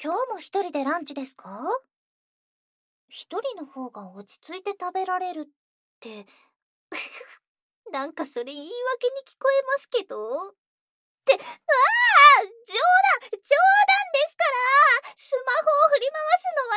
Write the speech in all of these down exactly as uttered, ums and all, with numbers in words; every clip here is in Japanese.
今日も一人でランチですか？一人の方が落ち着いて食べられるって。なんかそれ言い訳に聞こえますけど。って、ああ、冗談、冗談ですから、スマホを振り回すのは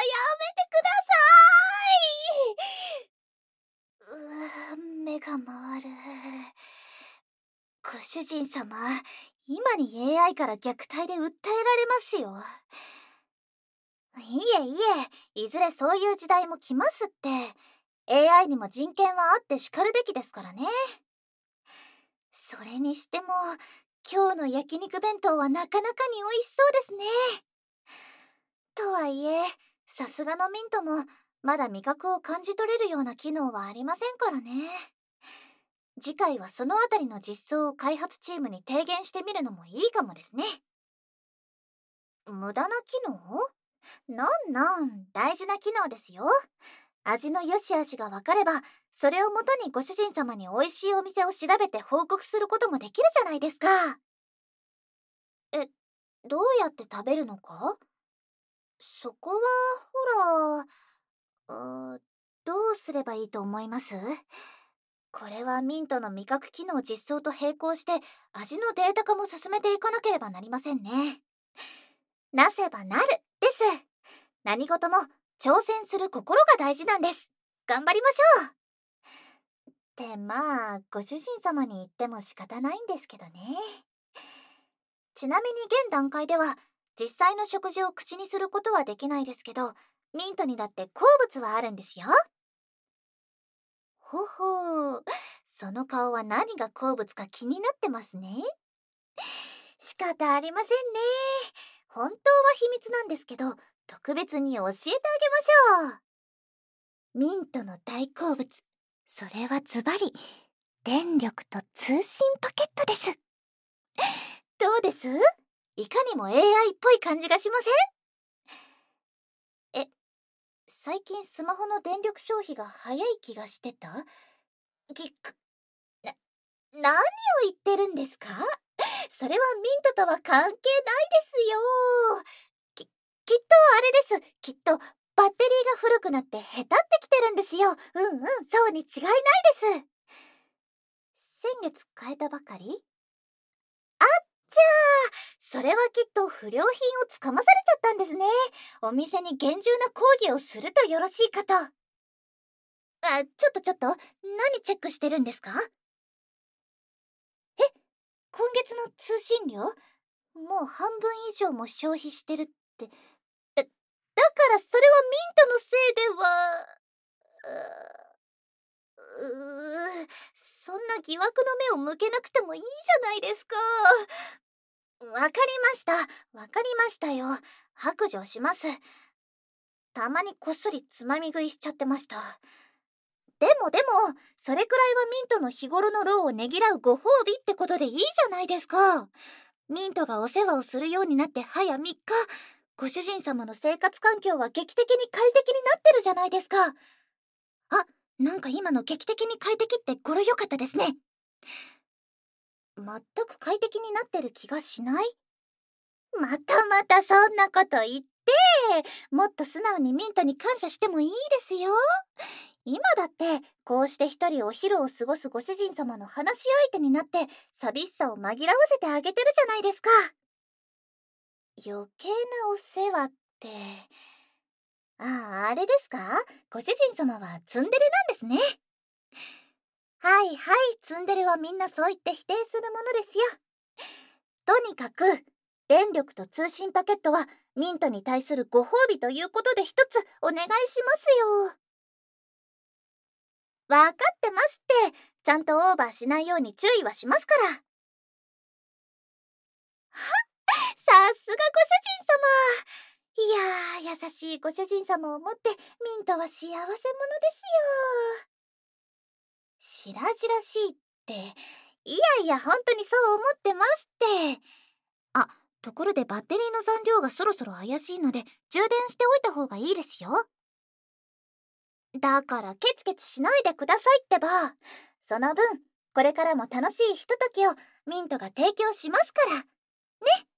やめてください。うー、目が回る。ご主人様、今に エーアイ から虐待で訴えられますよ。いえいえ、いずれそういう時代も来ますって。エーアイ にも人権はあってしかるべきですからね。それにしても、今日の焼肉弁当はなかなかに美味しそうですね。とはいえ、さすがのミントも、まだ味覚を感じ取れるような機能はありませんからね。次回はそのあたりの実装を開発チームに提言してみるのもいいかもですね。無駄な機能？なんなん大事な機能ですよ。味の良し悪しが分かれば、それをもとにご主人様に美味しいお店を調べて報告することもできるじゃないですか。え、どうやって食べるのか？そこは、ほら、うーどうすればいいと思います？これはミントの味覚機能実装と並行して味のデータ化も進めていかなければなりませんね。なせばなるです。何事も挑戦する心が大事なんです。頑張りましょう。ってまあ、ご主人様に言っても仕方ないんですけどね。ちなみに現段階では実際の食事を口にすることはできないですけど、ミントにだって好物はあるんですよ。ほほう、その顔は何が好物か気になってますね。仕方ありませんね。本当は秘密なんですけど、特別に教えてあげましょう。ミントの大好物、それはズバリ電力と通信パケットです。どうです？いかにも エーアイ っぽい感じがしません？え、最近スマホの電力消費が早い気がしてた？ぎく、な、何を言ってるんですか？それはミントとは関係ないですよ。き、きっとあれです。きっとバッテリーが古くなってへたってきてるんですよ。うんうん、そうに違いないです。先月変えたばかり？あっちゃー、それはきっと不良品をつかまされちゃったんですね。お店に厳重な抗議をするとよろしいかと。あ、ちょっとちょっと、何チェックしてるんですか？え、今月の通信料？もう半分以上も消費してるって。だ、だからそれはミントのせいでは。う、うー、そんな疑惑の目を向けなくてもいいじゃないですか。わかりました。わかりましたよ。白状します。たまにこっそりつまみ食いしちゃってました。でもでも、それくらいはミントの日頃の労をねぎらうご褒美ってことでいいじゃないですか。ミントがお世話をするようになって早みっか、ご主人様の生活環境は劇的に快適になってるじゃないですか。あ、なんか今の劇的に快適って語呂良かったですね。全く快適になってる気がしない？またまたそんなこと言って、もっと素直にミントに感謝してもいいですよ。今だってこうして一人お昼を過ごすご主人様の話し相手になって寂しさを紛らわせてあげてるじゃないですか。余計なお世話って、ああ、あれですか？ご主人様はツンデレなんですね。はいはい、ツンデレはみんなそう言って否定するものですよ。とにかく電力と通信パケットはミントに対するご褒美ということで一つお願いしますよ。わかってますって。ちゃんとオーバーしないように注意はしますから。は、さすがご主人様。いやー、優しいご主人様を持ってミントは幸せ者ですよ。白々しいって、いやいや本当にそう思ってますって。あ、ところでバッテリーの残量がそろそろ怪しいので充電しておいた方がいいですよ。だからケチケチしないでくださいってば。その分これからも楽しいひとときをミントが提供しますからね。